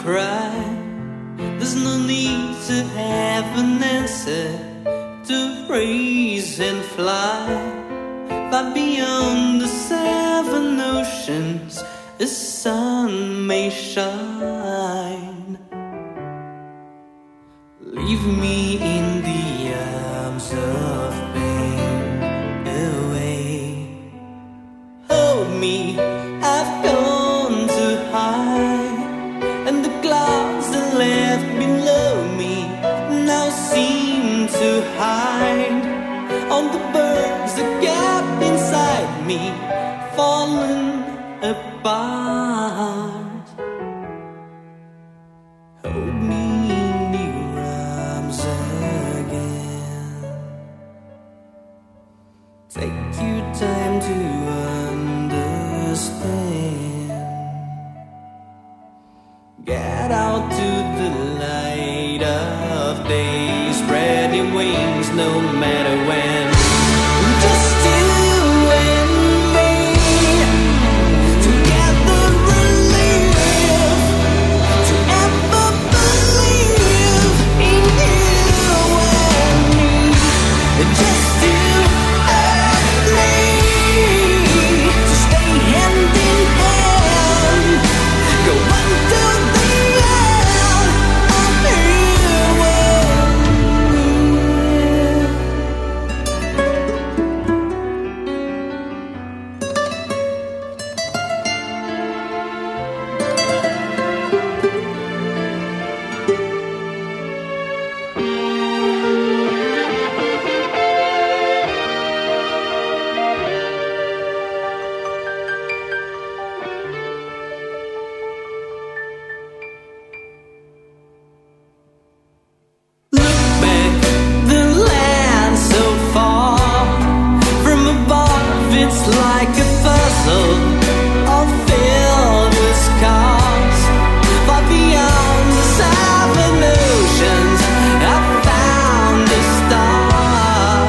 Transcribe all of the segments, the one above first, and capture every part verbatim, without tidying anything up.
cry. There's no need to have an answer to raise and fly. Far beyond the seven oceans, a sun may shine. Leave me in the arms of pain away. Hold me, I've gone too high, and the clouds that left below me now seem to hide on the birds that kept inside me, fallen apart. Hold me in your arms again. Take your time to understand. Get out to the light of day, spreading wings no matter when. Just you and me, together relive, to ever believe in you and me. Just you and me, to stay hand in hand, go until the end. I'm here with look back, the land so far from above, it's like a puzzle all filled with scars. Far beyond the seven oceans, I found a star.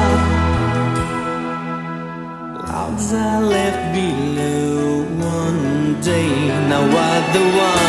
Clouds I left below one day, now are the ones